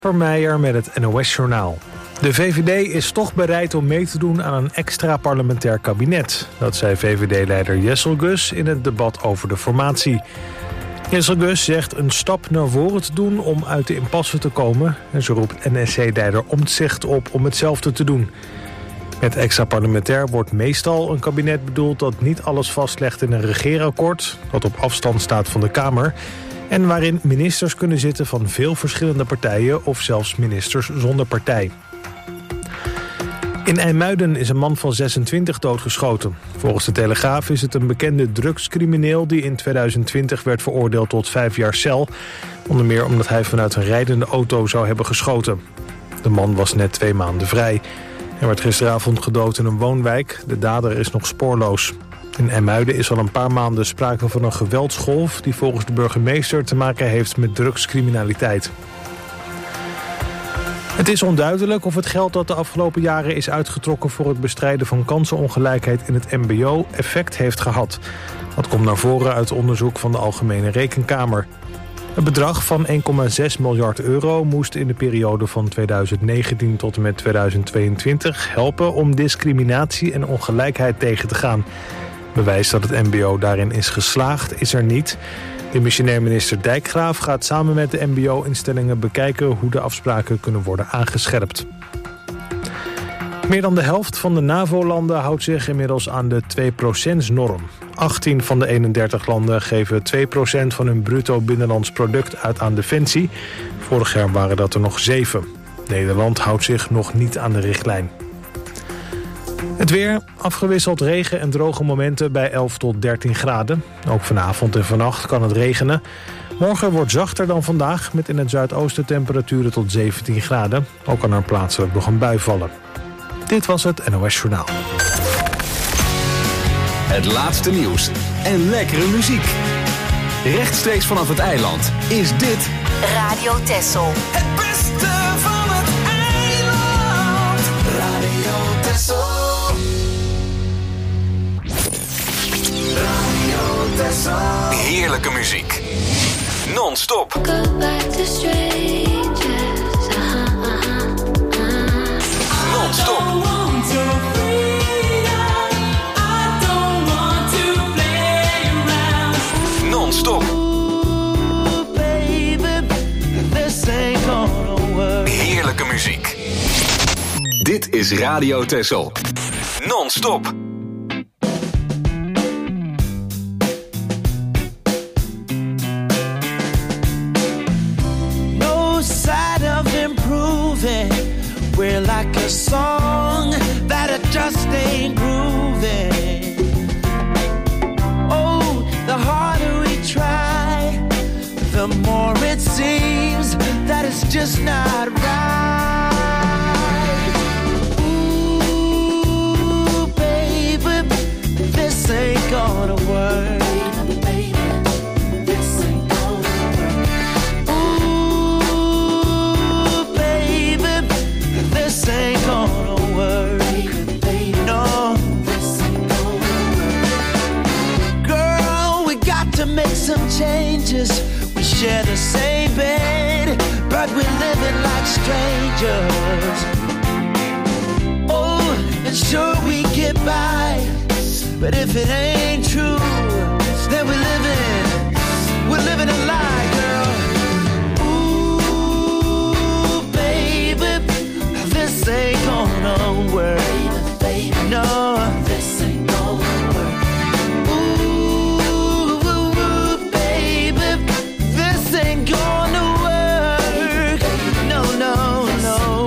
Vermeijer met het NOS-journaal. De VVD is toch bereid om mee te doen aan een extra parlementair kabinet. Dat zei VVD-leider Jesselgus in het debat over de formatie. Jesselgus zegt een stap naar voren te doen om uit de impasse te komen. En zo roept NSC-leider Omtzigt op om hetzelfde te doen. Met extra parlementair wordt meestal een kabinet bedoeld dat niet alles vastlegt in een regeerakkoord, dat op afstand staat van de Kamer, en waarin ministers kunnen zitten van veel verschillende partijen of zelfs ministers zonder partij. In IJmuiden is een man van 26 doodgeschoten. Volgens de Telegraaf is het een bekende drugscrimineel die in 2020 werd veroordeeld tot 5 jaar cel. Onder meer omdat hij vanuit een rijdende auto zou hebben geschoten. De man was net 2 maanden vrij. Hij werd gisteravond gedood in een woonwijk. De dader is nog spoorloos. In IJmuiden is al een paar maanden sprake van een geweldsgolf die volgens de burgemeester te maken heeft met drugscriminaliteit. Het is onduidelijk of het geld dat de afgelopen jaren is uitgetrokken voor het bestrijden van kansenongelijkheid in het mbo effect heeft gehad. Dat komt naar voren uit onderzoek van de Algemene Rekenkamer. Het bedrag van 1,6 miljard euro moest in de periode van 2019 tot en met 2022 helpen om discriminatie en ongelijkheid tegen te gaan. Bewijs dat het mbo daarin is geslaagd is er niet. Demissionair minister Dijkgraaf gaat samen met de mbo-instellingen bekijken hoe de afspraken kunnen worden aangescherpt. Meer dan de helft van de NAVO-landen houdt zich inmiddels aan de 2%-norm. 18 van de 31 landen geven 2% van hun bruto binnenlands product uit aan defensie. Vorig jaar waren dat er nog 7. Nederland houdt zich nog niet aan de richtlijn. Het weer, afgewisseld regen en droge momenten bij 11 tot 13 graden. Ook vanavond en vannacht kan het regenen. Morgen wordt zachter dan vandaag, met in het zuidoosten temperaturen tot 17 graden. Ook kan er plaatselijk nog een bui vallen. Dit was het NOS Journaal. Het laatste nieuws en lekkere muziek. Rechtstreeks vanaf het eiland is dit Radio Texel. Het beste van het eiland. Radio Texel. Radio Texel. heerlijke muziek. Non-stop. Non-stop. Non-stop. Heerlijke muziek. Dit is Radio Texel. Non-stop. No sign of improving. We're like a song that it just ain't grooving. Oh, the harder we try, the more it seems that it's just not right. Ooh, baby, this ain't gonna work. This ain't gonna work. No, this ain't gonna work. Girl, we got to make some changes. We share the same bed, but we're living like strangers. Oh, and sure we get by, but if it ain't true, then we're living a lie, girl. This ain't gonna work, baby. No, this ain't gonna work. Ooh, baby, this ain't gonna work. No, no, no.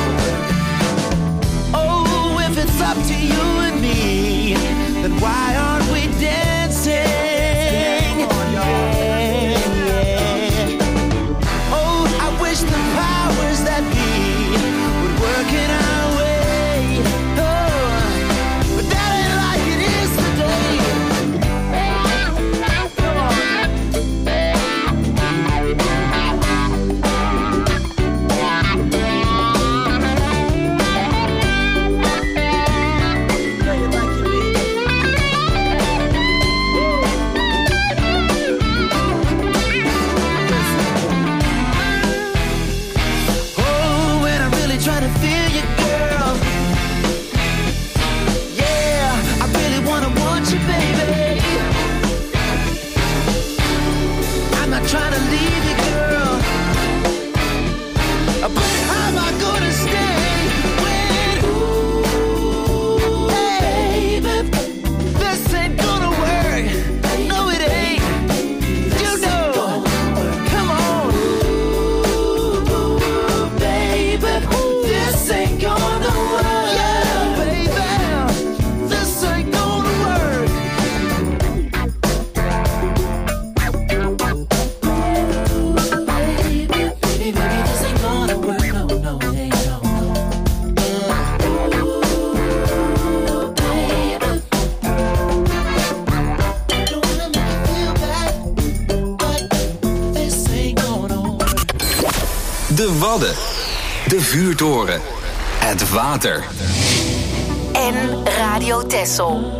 Oh, if it's up to you and me, then why aren't we dancing? Yeah, yeah. wanna feel you, girl. Yeah, I really wanna want you, baby. I'm not trying to leave you, girl. But how am I gonna stay when, ooh, baby, this ain't gonna work. No, it ain't. You know, come on, ooh, baby, this ain't gonna work. Yeah, baby, this ain't gonna work. Baby, this ain't gonna work. No, no, it ain't. No, no. Baby, don't wanna make you feel bad, but this ain't gonna work. De Wadden. De vuurtoren. Het water. En Radio Texel.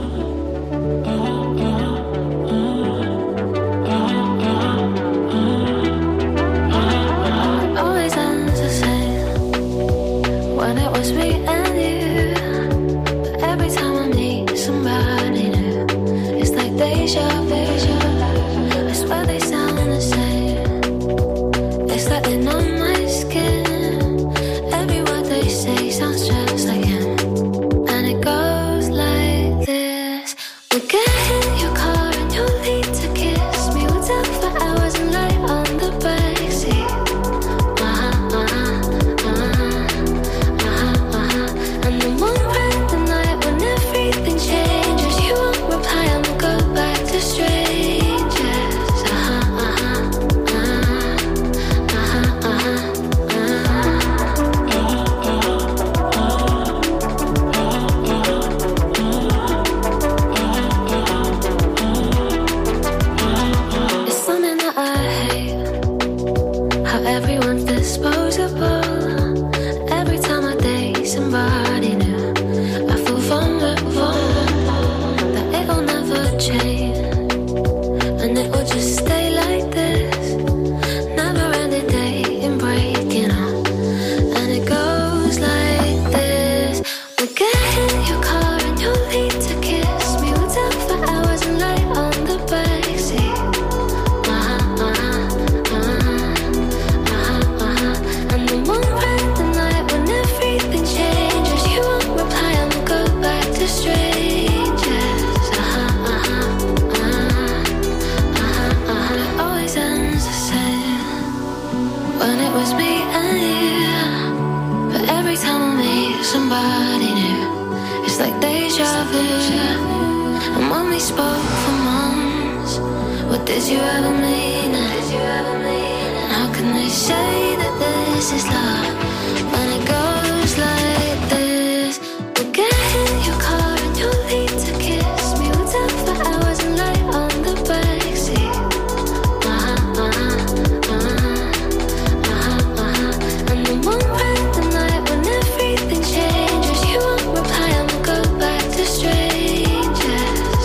Always ends the same when it was me and you. But every time I meet somebody new, it's like deja vu. I swear they sound the same. It's like they're on my skin. Every word they say sounds just like him. And it goes like this. We'll get in your car and you'll need to kiss me. We'll talk for hours and lie on the backseat. And then one random night when everything changes, you won't reply and we'll go back to strangers. It's something that I hate, how everyone's disposable. Every time I date somebody new, I feel vulnerable, that it'll never change, and it will just stay like this. Never ending dating, breaking up, and it goes like this. We'll get in your car and you'll need to kiss me. We'll talk for hours and lie on the backseat. And then one random night when everything changes, you won't reply and we'll go back to strangers. It always ends the same when it was me and you. But every time I meet somebody new, it's like deja vu. And when we spoke for months, what did you ever mean? And how can they say that this is love when it goes like this? We'll get in your car and you'll need to kiss me. We'll talk for hours and lie on the backseat. And then one random night when everything changes, you won't reply and we'll go back to strangers.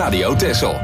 Radio Texel.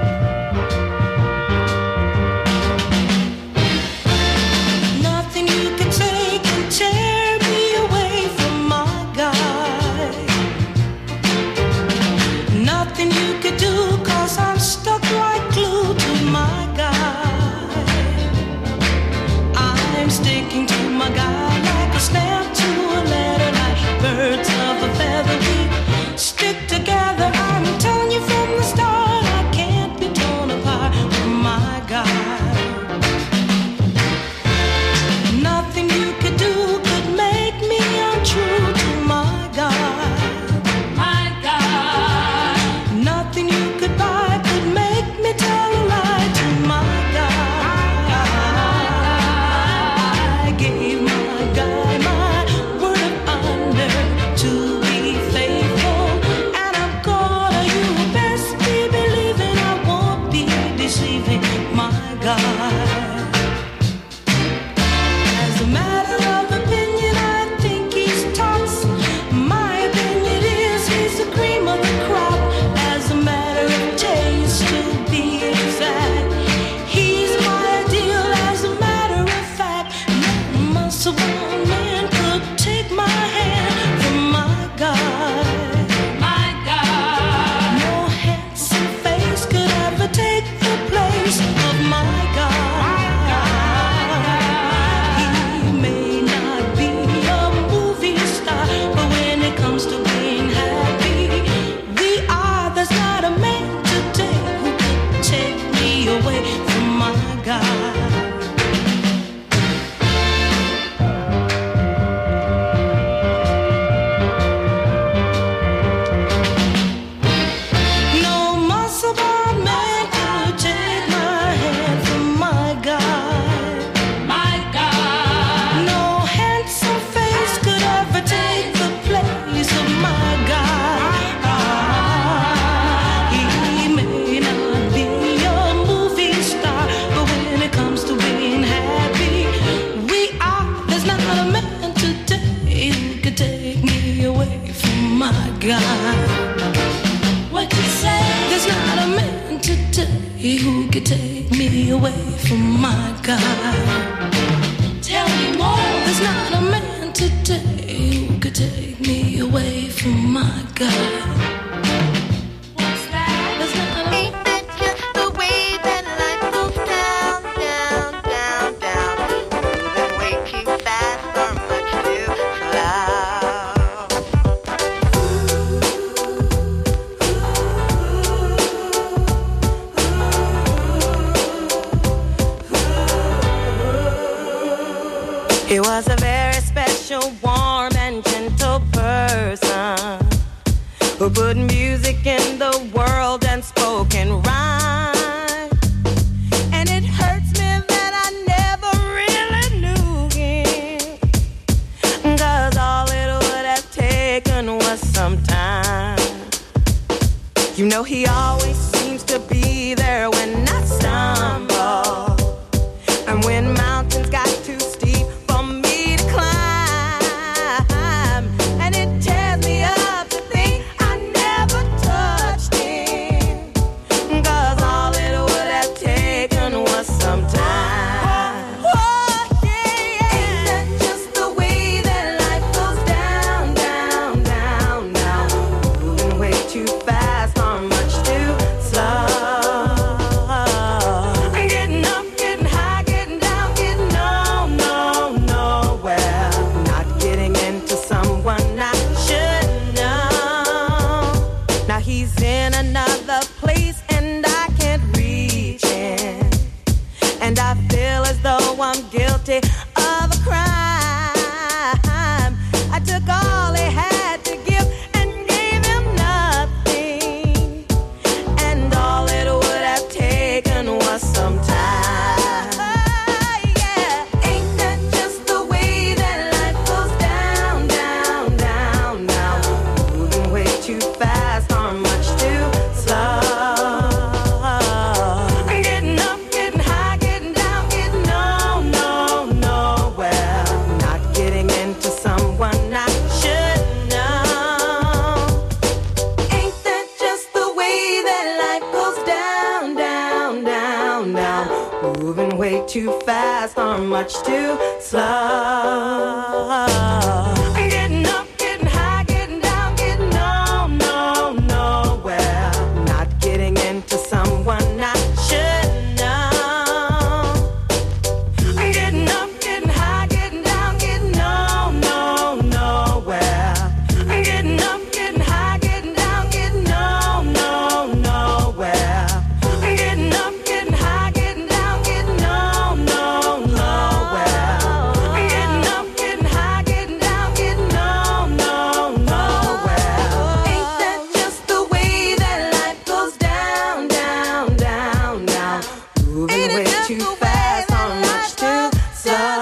He was a very special, warm and gentle person who put music in the world and spoke in rhyme. And it hurts me that I never really knew him, 'cause all it would have taken was some time. You know he always seems to be there when I stumble, and when mountains got too steep for me to climb, and it tears me up to think I never touched him, 'cause all it would have taken was some time. Oh, yeah. Ain't that just the way that life goes down, down, down, down, moving way too fast or much too slow? much too slow. Getting up, getting high, getting down, getting nowhere. Not getting into someone I should know. Getting up, getting high, getting down, getting nowhere. Getting up, getting high, getting down, getting nowhere. Getting up, getting high, getting down, getting nowhere. Getting up, getting high, getting down, getting nowhere. Ain't that just the way that life goes down, down, down, down? Moving way too fast, on much too slow.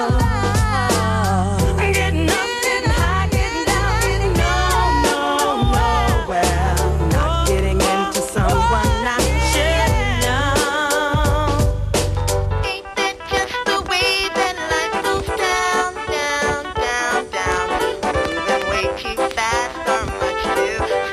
Getting up, getting high, getting down, getting nowhere. Not getting into someone I should know. Ain't that just the way that life goes down, down, down, down? Moving way too fast or much too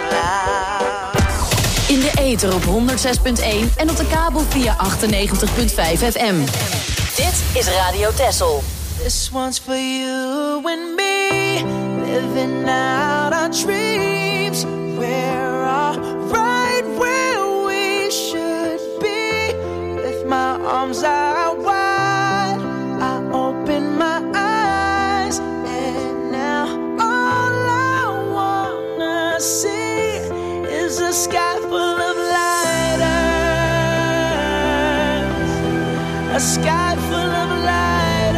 slow. In de ether op 106.1 en op de kabel via 98.5 FM. Dit is Radio Texel. This one's for you and me, living out our dreams. We're all right where we should be. With my arms out wide, I open my eyes, and now all I wanna see is a sky full of lighters, a sky full of lighters.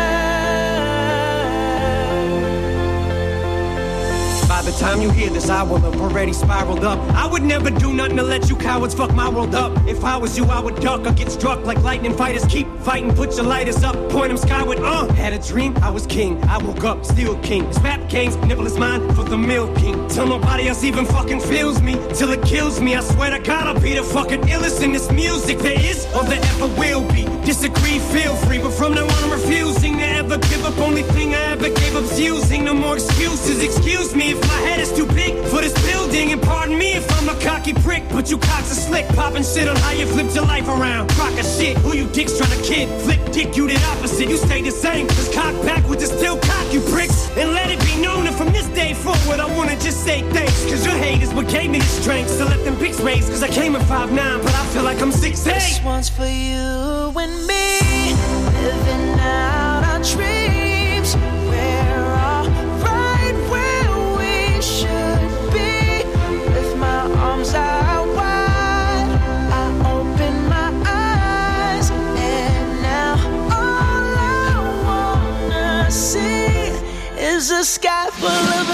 By the time you hear this, I will have already spiraled up. I would never do nothing to let you cowards fuck my world up. If I was you, I would duck or get struck like lightning fighters. Keep fighting, put your lighters up, point them skyward. Had a dream, I was king. I woke up, still king. This rap game's nibble is mine for the milking. Till nobody else even fucking feels me, till it kills me. I swear to God, I'll be the fucking illest in this music there is or there ever will be. Disagree, feel free, but from now on I'm refusing to ever give up. Only thing I ever gave up's using. No more excuses. Excuse me if my head is too big for this building, and pardon me if I'm a cocky prick, but you cocks are slick, popping shit on how you flipped your life around. Crock of shit, who you dicks trying to kid? Flip dick, you did opposite, you stay the same. Just cock backwards and still cock, you pricks. And let it be known that from this day forward I wanna just say thanks, cause your hate is what gave me the strength to let them pics raise. Cause I came at 5'9", but I feel like I'm 6'8". This one's for you and me, living out our dreams. We're all right where we should be. With my arms out wide, I open my eyes, and now all I wanna see is a sky full of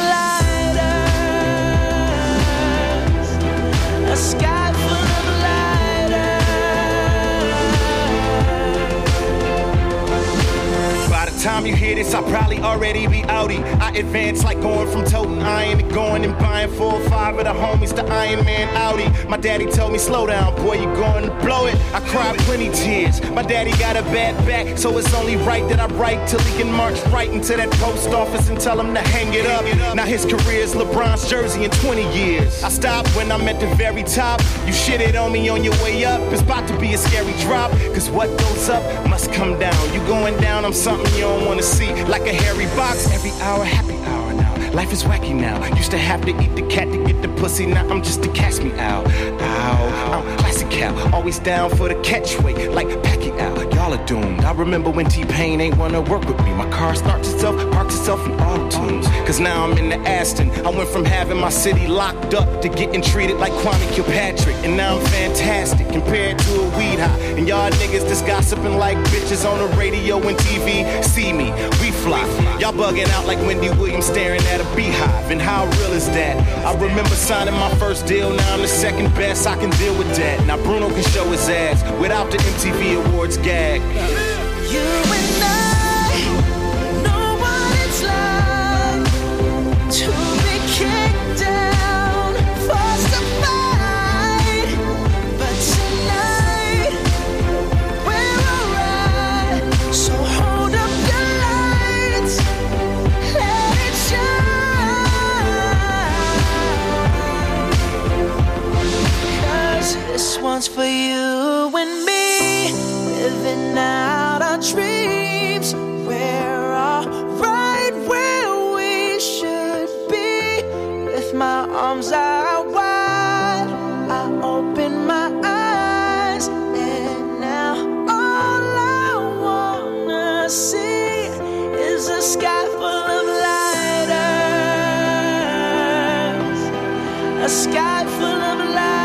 lighters, a sky full of time you hear this, I'll probably already be outie. I advance like going from toting iron to going and buying 4 or 5 of the homies to Iron Man Audi. My daddy told me, slow down, boy, you going to blow it. I cried plenty tears. My daddy got a bad back, so it's only right that I write till he can march right into that post office and tell him to hang it up. Now his career's LeBron's jersey in 20 years. I stopped when I'm at the very top. You shitted on me on your way up. It's about to be a scary drop, cause what goes up must come down. You going down, I'm something you don't wanna see, like a hairy box. Every hour, happy hour now. Life is wacky now. Used to have to eat the cat to get the pussy. Now I'm just to catch me out. Ow, I'm classic Cal. Always down for the catchweight, like Pacquiao. Y'all are doomed. I remember when T-Pain ain't wanna work with me. My car starts itself, parks itself in auto-tunes. Cause now I'm in the Aston. I went from having my city locked up to getting treated like Kwame Kilpatrick. And now I'm fantastic compared to a weed high. And y'all niggas just gossiping like bitches on the radio and TV. See me, we fly. Y'all bugging out like Wendy Williams staring at a beehive. And how real is that? I remember signing my first deal. Now I'm the second best, I can deal with that. Now Bruno can show his ass without the MTV Awards gag. You and I know what it's like to be kicked down, forced to fight. But tonight we're alright. So hold up your lights, let it shine. 'Cause this one's for you and me, living out our dreams. arms are wide. I open my eyes, and now all I wanna see is a sky full of lighters, a sky full of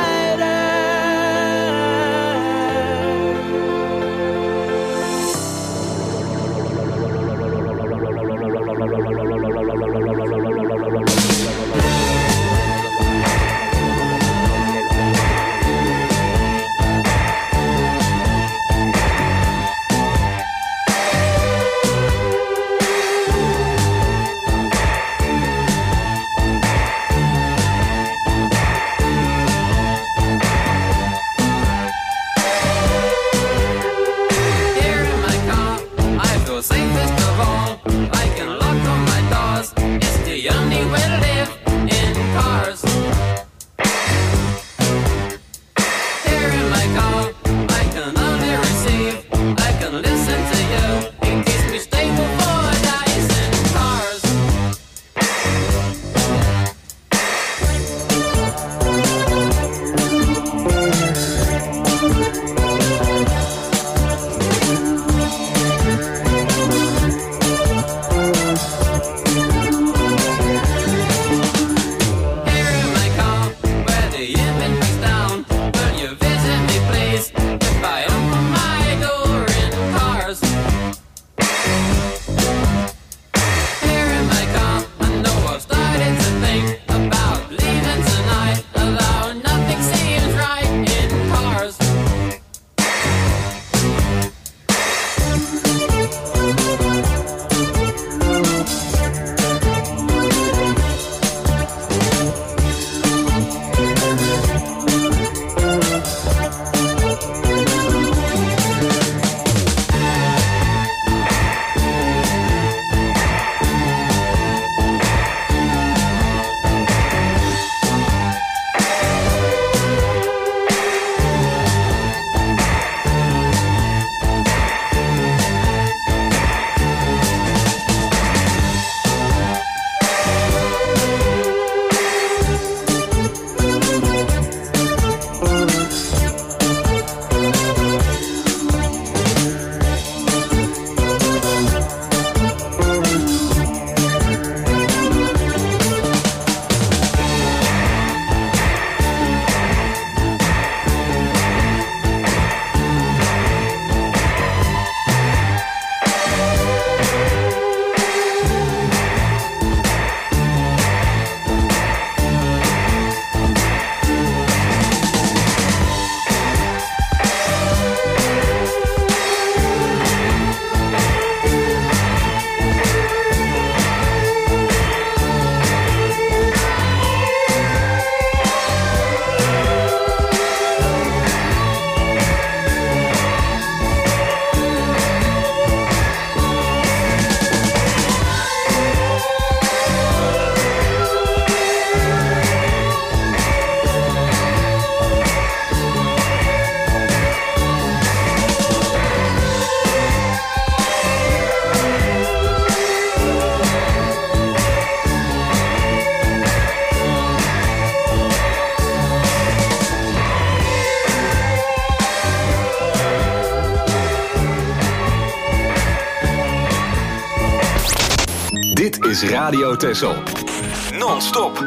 Dit is Radio Texel. Non-stop.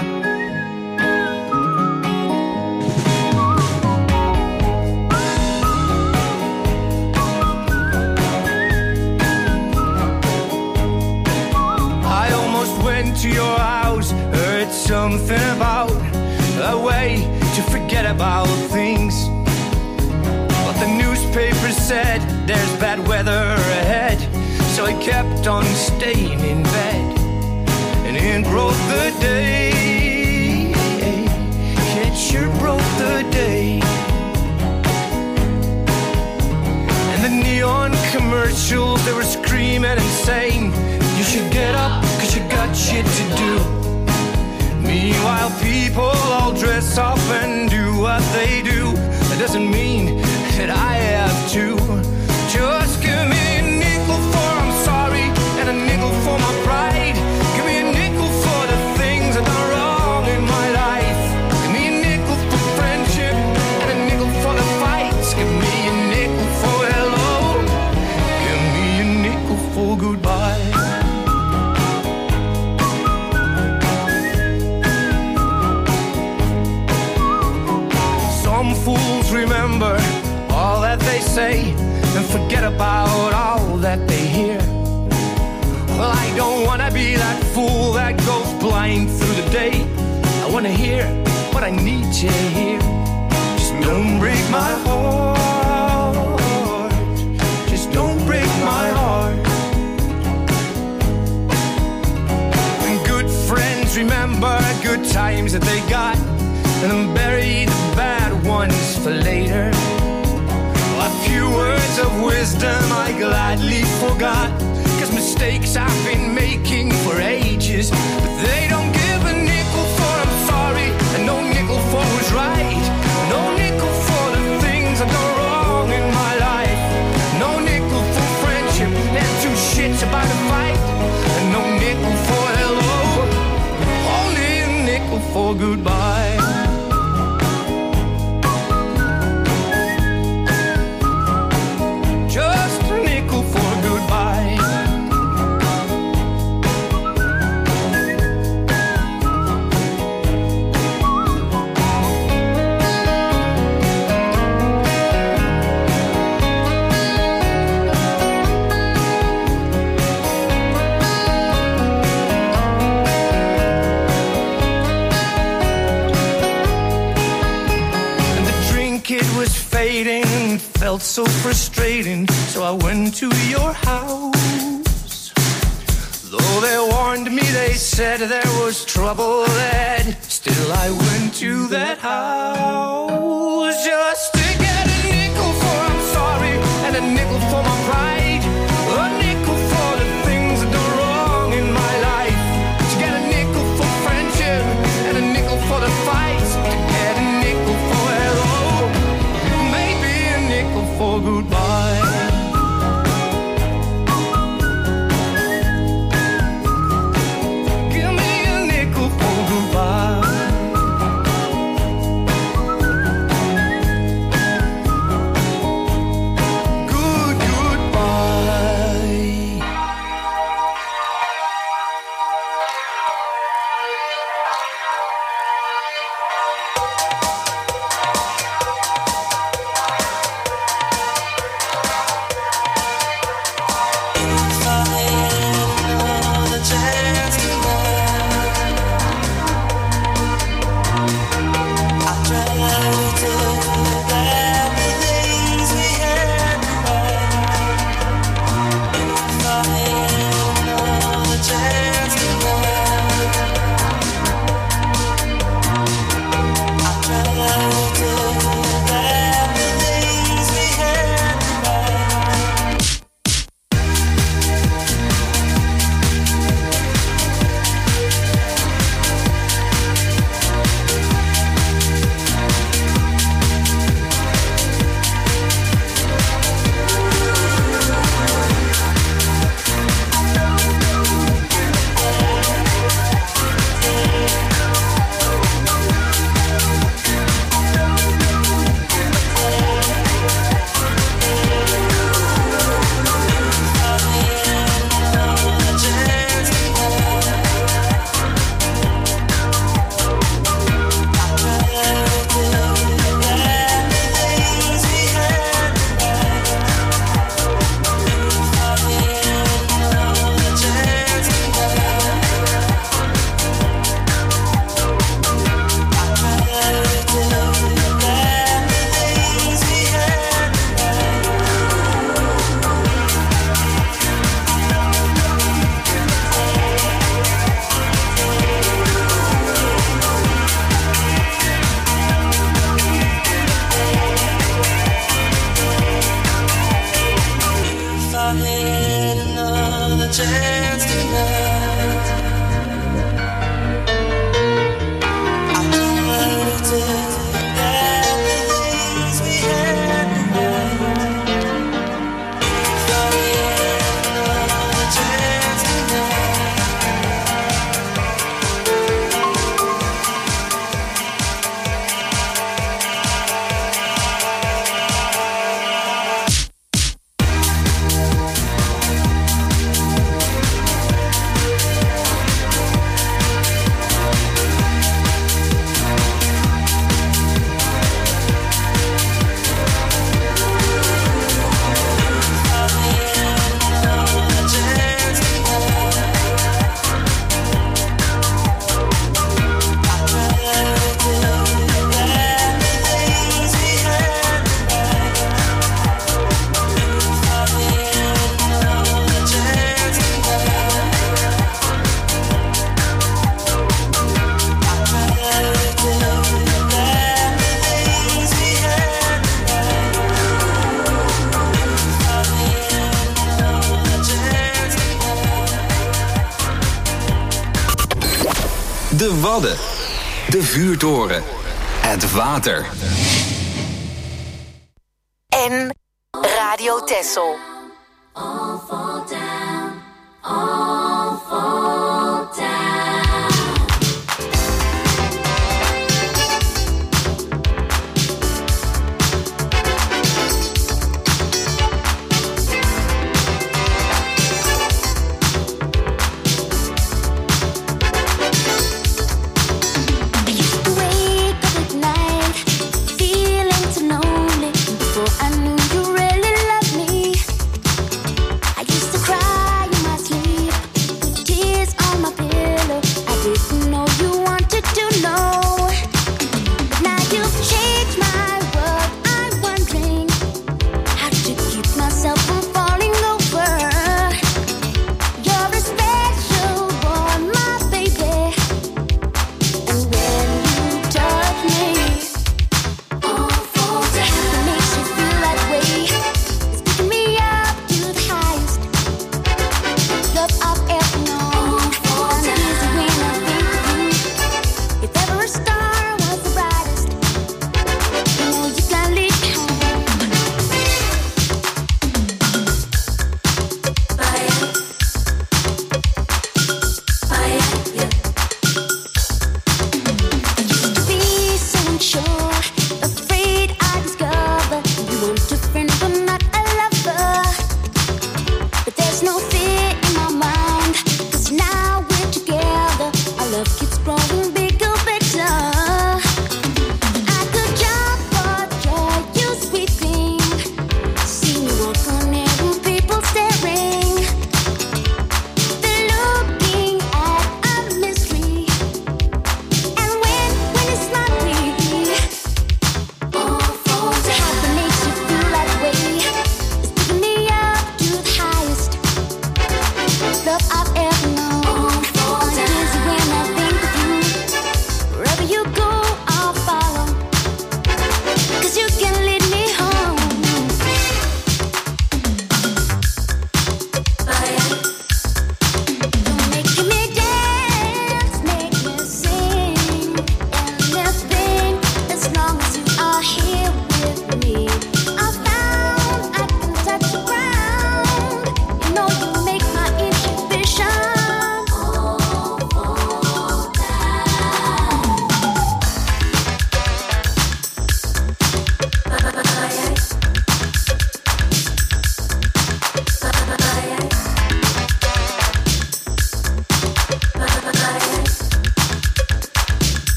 I almost went to your house, heard something about a way to forget about things. But the newspaper said there's bad weather ahead, so I kept on staying in bed. And it broke the day, it sure broke the day. And the neon commercials, they were screaming and saying, you should get up, cause you got shit to do. Meanwhile, people all dress up and do what they do. That doesn't mean that I have to. Just give me a nickel for I'm sorry, and a nickel for my pride. Give me a nickel for the things I've done wrong in my life. say and forget about all that they hear. Well, I don't wanna be that fool that goes blind through the day. I wanna hear what I need to hear. Just don't break my heart. Just don't break my heart. And good friends remember good times that they got, and then bury the bad ones for later. A few words of wisdom I gladly forgot, 'cause mistakes I've been making for ages, but they don't give a nickel for I'm sorry, and no nickel for who's right, no nickel for the things I've done wrong in my life, no nickel for friendship and two shits about a fight, and no nickel for hello, only a nickel for goodbye. Just a nickel for goodbye. Fading, felt so frustrating, so I went to your house. Though they warned me, they said there was trouble ahead, still I went to that house just to get a nickel for I'm sorry, and a nickel for my pride, a nickel for the things that do wrong in my life, to get a nickel for friendship and a nickel for the fights, to get a nickel for hello, for goodbye. Give me a nickel for goodbye. Good goodbye. De Wadden. De vuurtoren. Het water. En Radio Texel. All fall down, all fall down. I knew you really loved me. I used to cry in my sleep.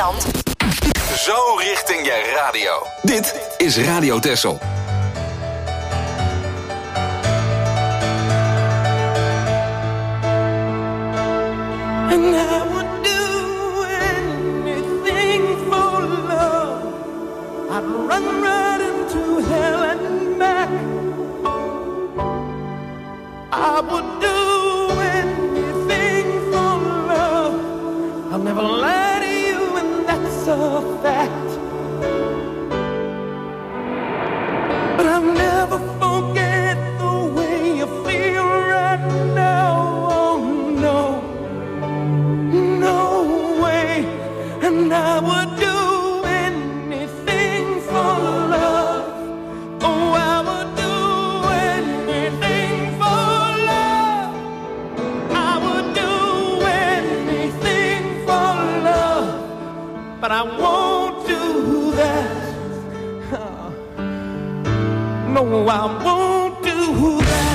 eiland. Zo richting je radio. Dit is Radio Texel. And I would do anything for love. I'd run right into hell and back. I would do anything for love. I'll never lie to you, and that's a fact. But I'll never forget the way you feel right now. Oh no, no way. And I would do anything for love. Oh, I would do anything for love. I would do anything for love. But I won't do that. No, I won't do that.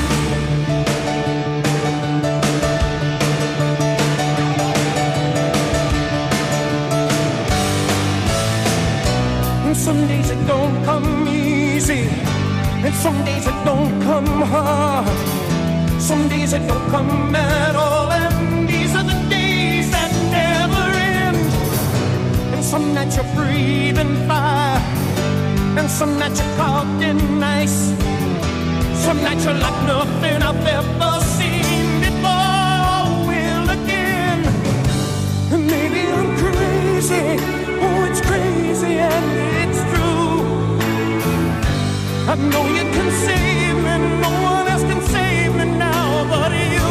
And some days it don't come easy, and some days it don't come hard. Some days it don't come at all, and these are the days that never end. And some nights you're breathing fire, and some nights you're caught in ice. Some nights you're like nothing I've ever seen before. Will again. And maybe I'm crazy. Oh, it's crazy and it's true. I know you can save me. No one else can save me now but you.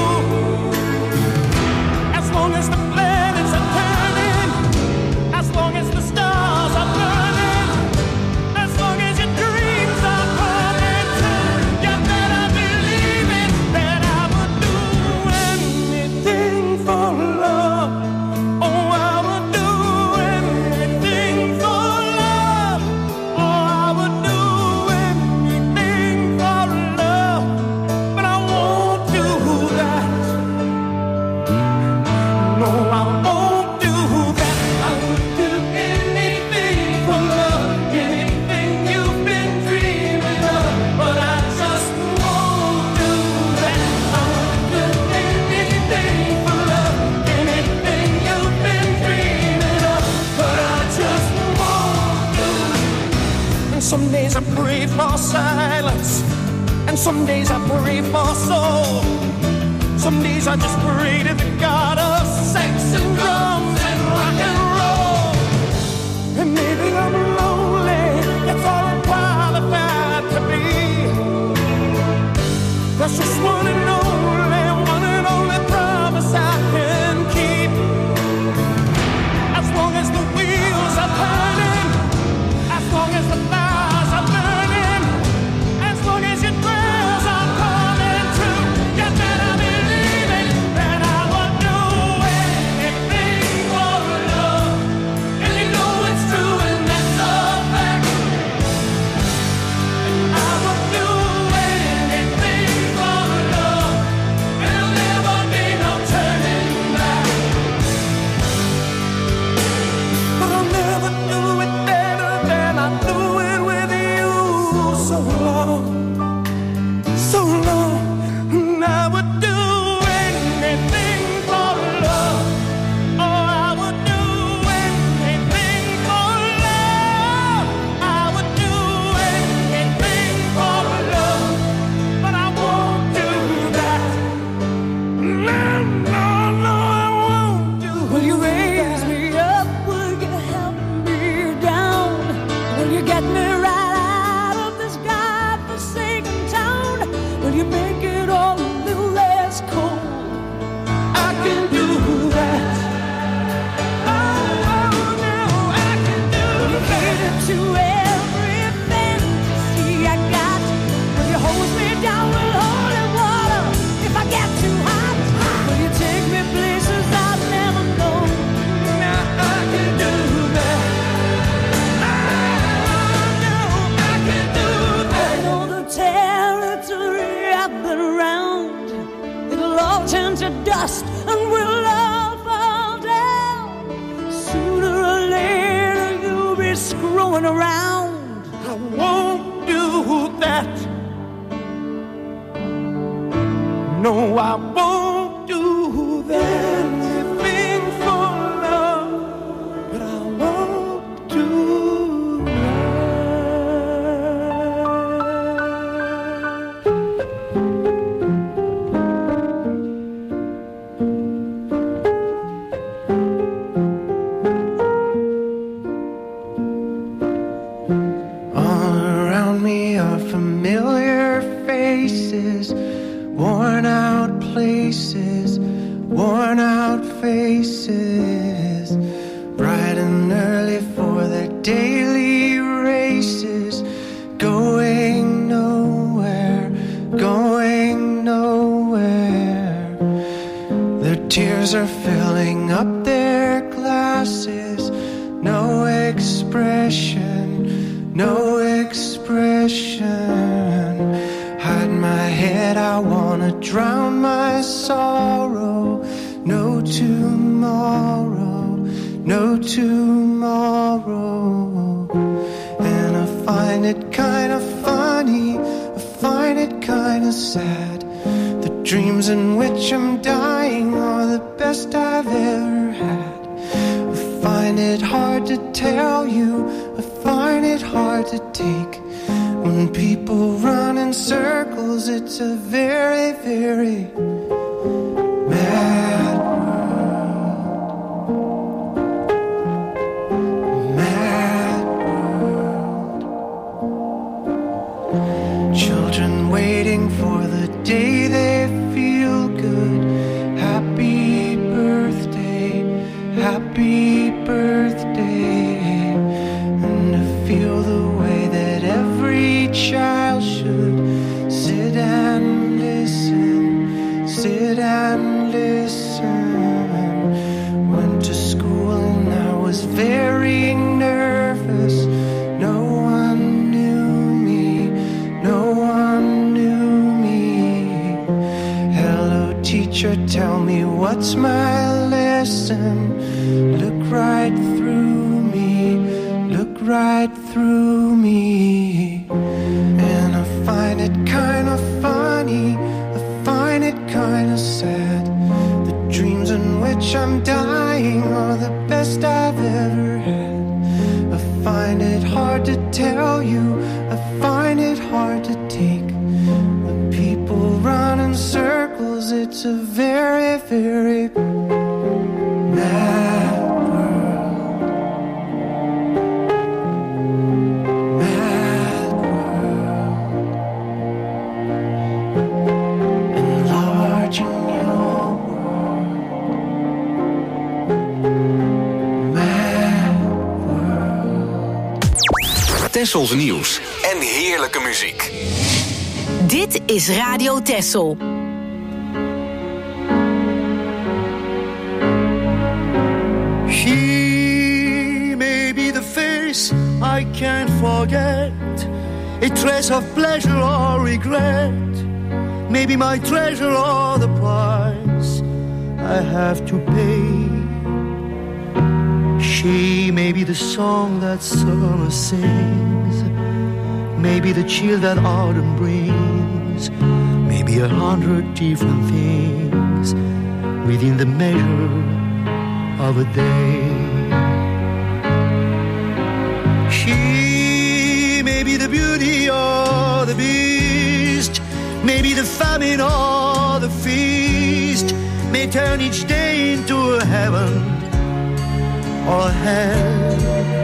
As long as the planets are turning, as long as the stars are burning, as long as your dreams are coming true, you better believe it, that I would do anything for love. Oh, I would do anything for love. Oh, I would do anything for love. But I won't do that. No, I won't do that. I would do anything for love, anything you've been dreaming of. But I just won't do that. I would do anything for love, anything you've been dreaming of. But I just won't do it. And some days I pray for silence, and some days I pray for soul. Some days I just pray to the God of sex and drums and rock and roll. And maybe I'm lonely, that's all I'm qualified to be. That's just one and only promise I can keep. As long as the wheels are turning, as long as the fires are burning, as long as your prayers are coming true, you better believe it, that I would do No, I won't do that. Living for love, but I won't do All around me are familiar faces, worn out places, worn out faces, bright and early for their daily races, going nowhere, going nowhere. Their tears are filling up their glasses, no expression, no expression. Hide my head, I wanna drown my sorrow. No tomorrow, no tomorrow. And I find it kinda funny, I find it kinda sad. The dreams in which I'm dying are the best I've ever had. I find it hard to tell you, I find it hard to take. When people run in circles, it's a very, very mad world. Mad world. Children waiting for the day they feel good. Happy birthday, happy birthday. And to feel the way that every child should sit and listen, sit and listen. Went to school and I was very nervous. No one knew me, no one knew me. Hello teacher, tell me what's my lesson. Look right through me, look right through me. And I find it kind of funny, I find it kind of sad. The dreams in which I'm dying are the best I've ever had. I find it hard to tell you, I find it hard to take. When people run in circles, it's a very, very mad world. Mad world. Enlarging your world. Mad world. Tessels nieuws en heerlijke muziek. Dit is Radio Tessel. She may be the face I can't forget, a trace of pleasure or regret, maybe my treasure or the price I have to pay. She may be the song that summer sings, maybe the chill that autumn brings, maybe 100 different things within the measure of a day. She may be the beauty or the beast, maybe the famine or the feast, may turn each day into a heaven or a hell.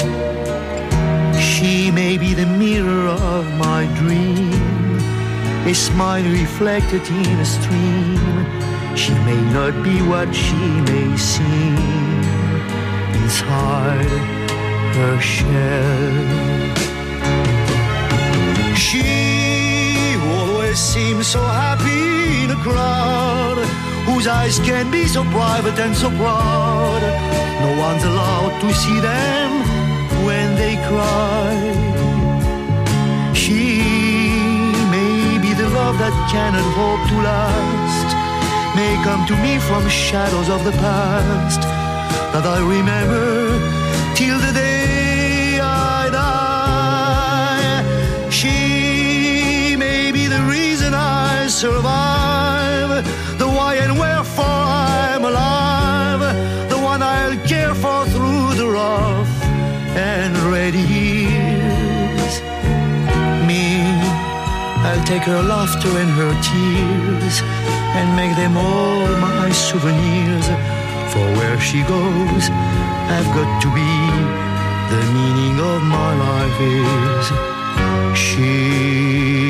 She may be the mirror of my dream, a smile reflected in a stream. She may not be what she may seem inside her shell. She always seems so happy in a crowd, whose eyes can be so private and so proud. No one's allowed to see them when they cry. She may be the love that cannot hope to last, may come to me from shadows of the past that I remember till the day I die. She may be the reason I survive, the take her laughter and her tears and make them all my souvenirs. For where she goes, I've got to be. The meaning of my life is she.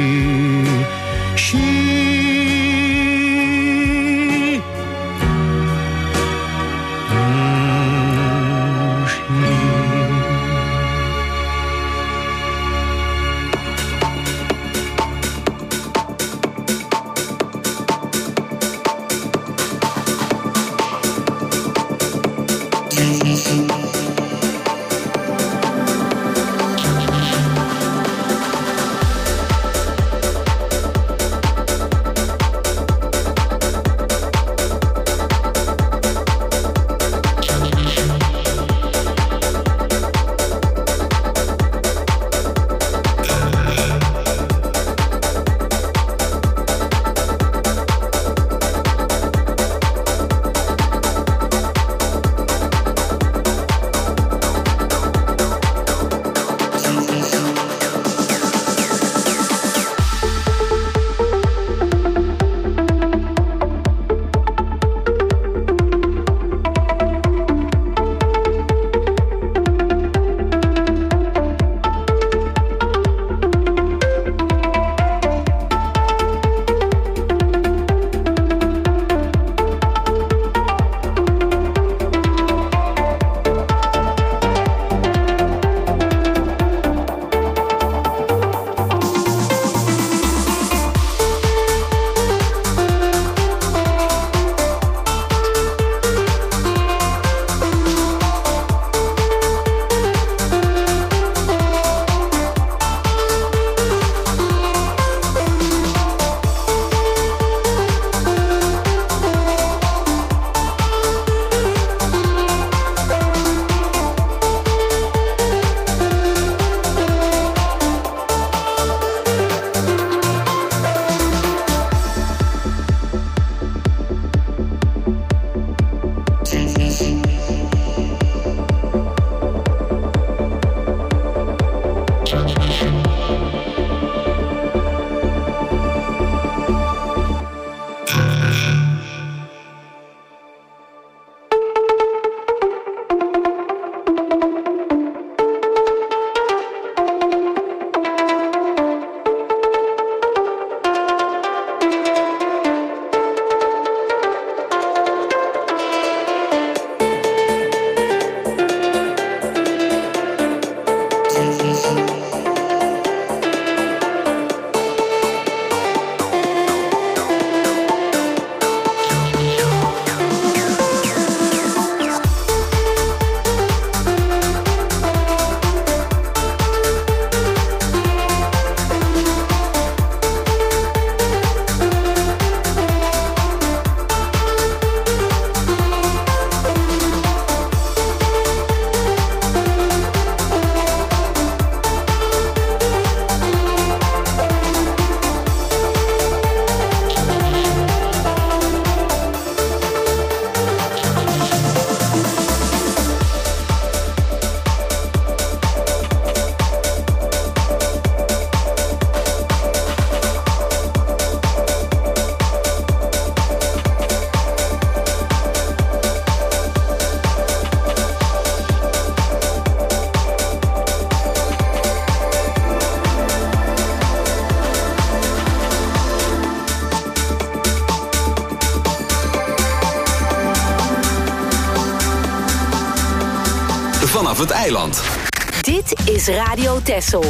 Vanaf het eiland. Dit is Radio Texel.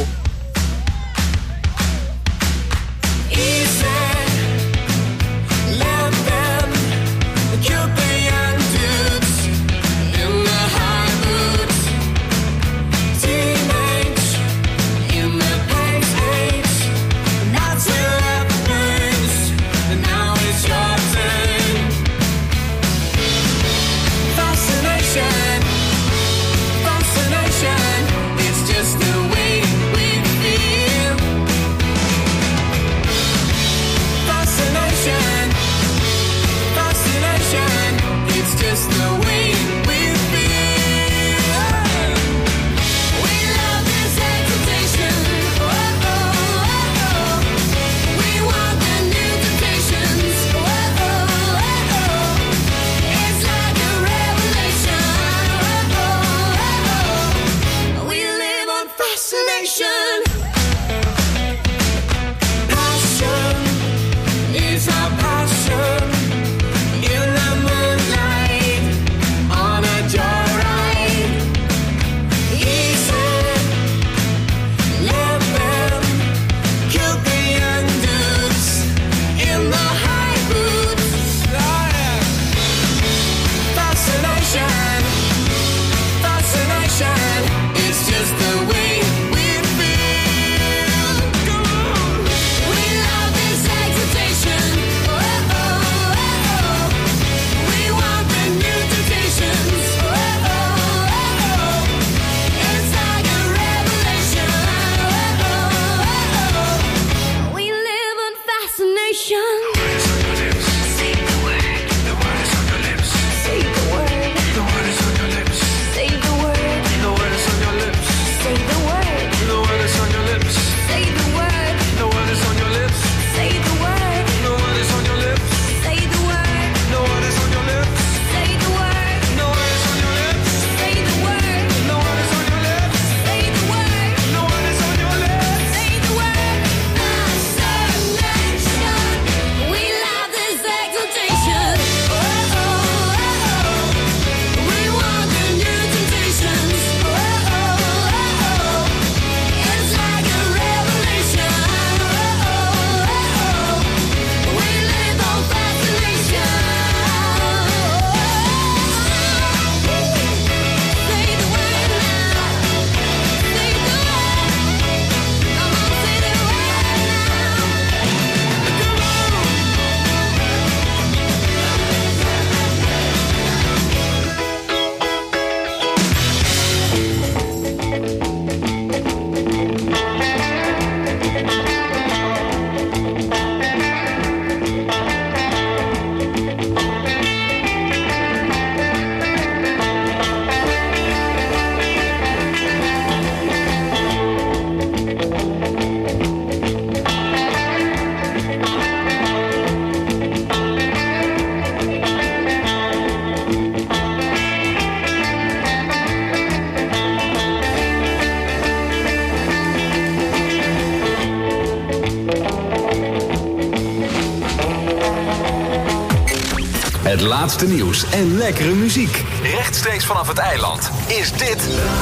laatste nieuws en lekkere muziek. Rechtstreeks vanaf het eiland is dit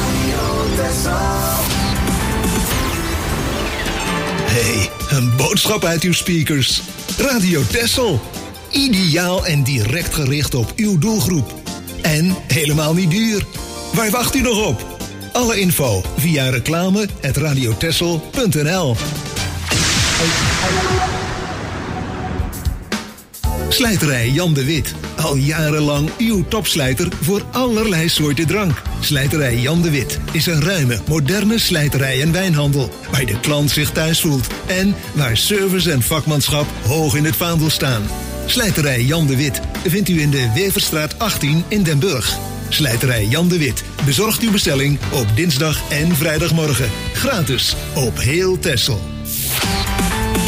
Hey, een boodschap uit uw speakers. Radio Texel. Ideaal en direct gericht op uw doelgroep. En helemaal niet duur. Waar wacht u nog op? Alle info via reclame@radiotexel.nl. Slijterij Jan de Wit. Al jarenlang uw topslijter voor allerlei soorten drank. Slijterij Jan de Wit is een ruime, moderne slijterij en wijnhandel. Waar de klant zich thuis voelt. En waar service en vakmanschap hoog in het vaandel staan. Slijterij Jan de Wit vindt u in de Weverstraat 18 in Den Burg. Slijterij Jan de Wit bezorgt uw bestelling op dinsdag en vrijdagmorgen. Gratis op heel Texel.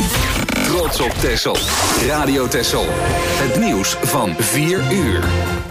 Trots op Texel. Radio Texel. Het nieuws van 4 uur.